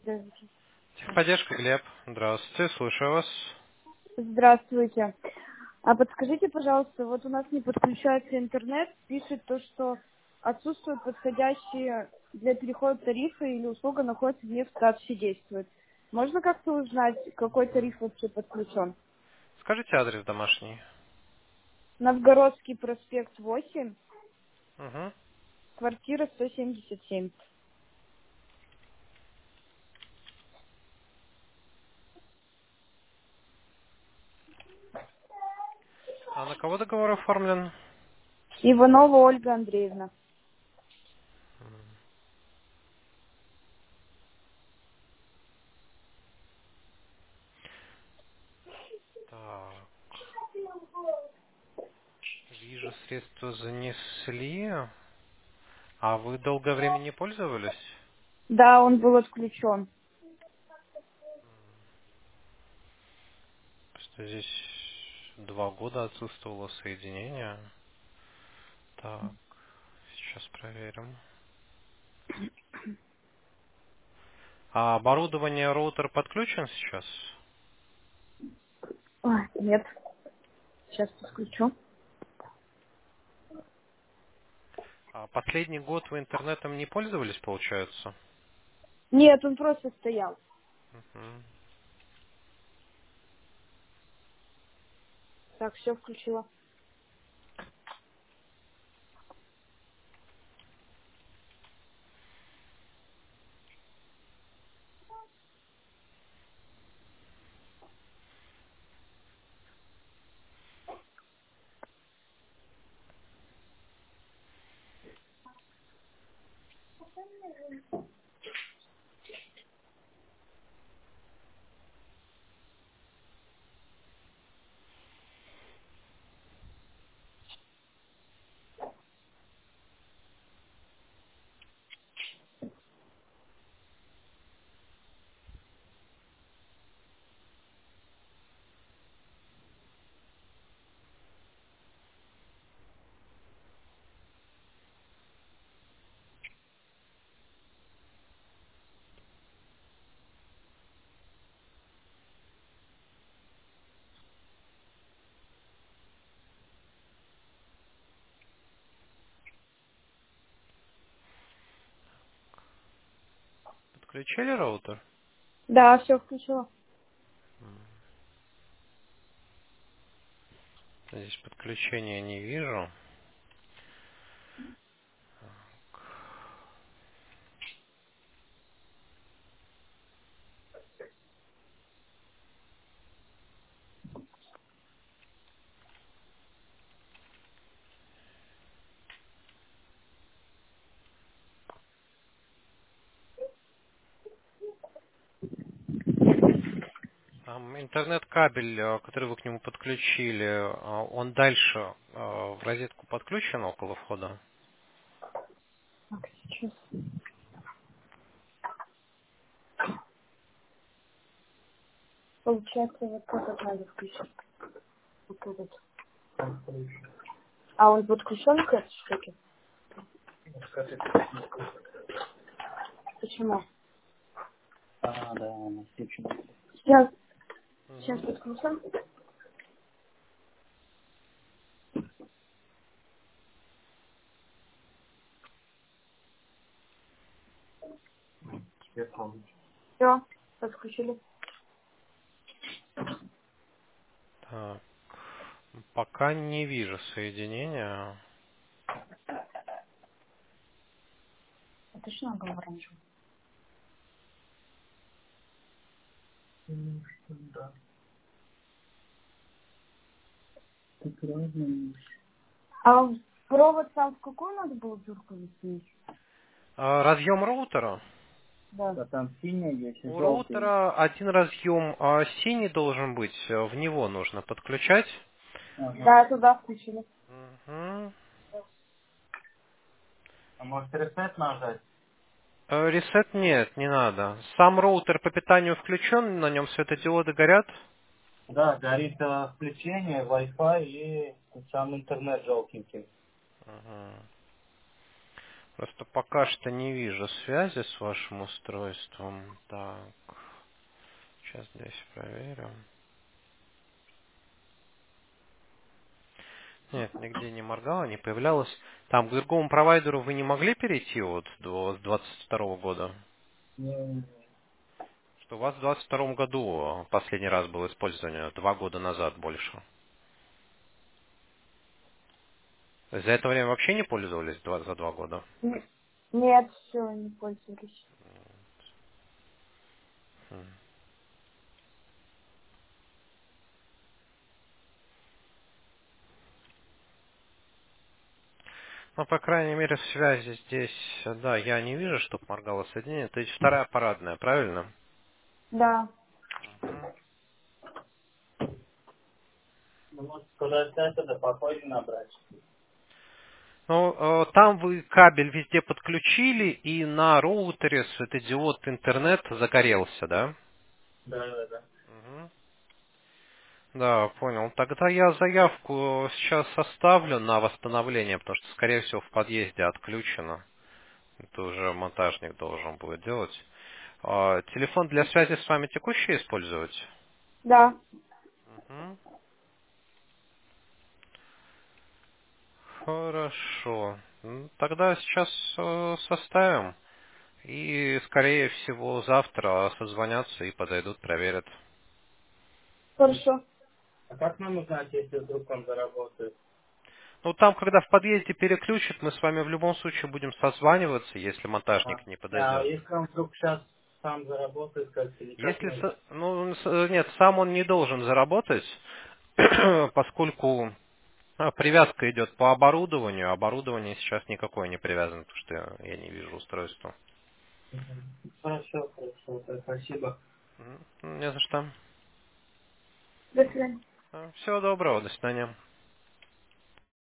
Здравствуйте. Техподдержка, Глеб. Здравствуйте, слушаю вас. Здравствуйте. А подскажите, пожалуйста, вот у нас не подключается интернет, пишет то, что отсутствуют подходящие для перехода тарифы или услуга находится не в статусе действует. Можно как-то узнать, какой тариф вообще подключен? Скажите адрес домашний. Новгородский проспект 8, Угу. квартира 177. А на кого договор оформлен? Иванова Ольга Андреевна. Так, вижу, средства занесли. А вы долгое время не пользовались? Да, он был отключен. Что здесь 2 года отсутствовало соединение. Так, сейчас проверим. А оборудование роутер подключен сейчас? Ой, нет, сейчас подключу. А последний год вы интернетом не пользовались, получается? Нет, он просто стоял. Мгм. Так, все включила. Подключили роутер? Да, все включила. Здесь подключения не вижу. Интернет-кабель, который вы к нему подключили, он дальше в розетку подключен около входа? Так, сейчас. Получается, вот этот надо включить. Вот этот. А он подключен к этой штуке? Почему? Да, он включен. Сейчас Мгм. подключен. Все, подключили. Так, пока не вижу соединения. А точно был оранжевый? А провод сам в какую надо было дырку засунуть? Разъем роутера? Да. Да там синий есть и У желтый. роутера один разъем синий должен быть, в него нужно подключать. Ага. Да, туда включили. Мгм. А может ресет нажать? Ресет нет, не надо. Сам роутер по питанию включен, на нем светодиоды горят. Да, горит включение, Wi-Fi и сам интернет желтенький. Мгм. Просто пока что не вижу связи с вашим устройством. Так, сейчас здесь проверим. Нет, нигде не моргало, не появлялось. Там к другому провайдеру вы не могли перейти вот с 22 года? Не, Что у вас в 22 году последний раз было использование, 2 года назад больше. За это время вообще не пользовались за 2 года? Нет, все, не пользовались. М. Ну, по крайней мере, в связи здесь, да, я не вижу, чтобы моргало соединение. То есть вторая парадная, правильно? Да. Мгм. ну, может, куда взять это, походе набрать. Ну, там вы кабель везде подключили, и на роутере светодиод интернет загорелся, да? Да, да, да. Мгм. Да, понял. Тогда я заявку сейчас составлю на восстановление, потому что, скорее всего, в подъезде отключено. Это уже монтажник должен будет делать. Телефон для связи с вами текущий использовать? Да. Мгм. Хорошо. Тогда сейчас составим. И, скорее всего, завтра созвонятся и подойдут, проверят. Хорошо. А как нам узнать, если вдруг он заработает? Ну, там, когда в подъезде переключат, мы с вами в любом случае будем созваниваться, если А, монтажник не а подойдет. если он вдруг сейчас сам заработает, как или как Если, мы... нет, сам он не должен заработать, поскольку привязка идет по оборудованию, оборудование сейчас никакое не привязано, потому что я не вижу устройства. Мгм. Хорошо, хорошо, да, спасибо. Не за что. До свидания. Всего доброго, до свидания.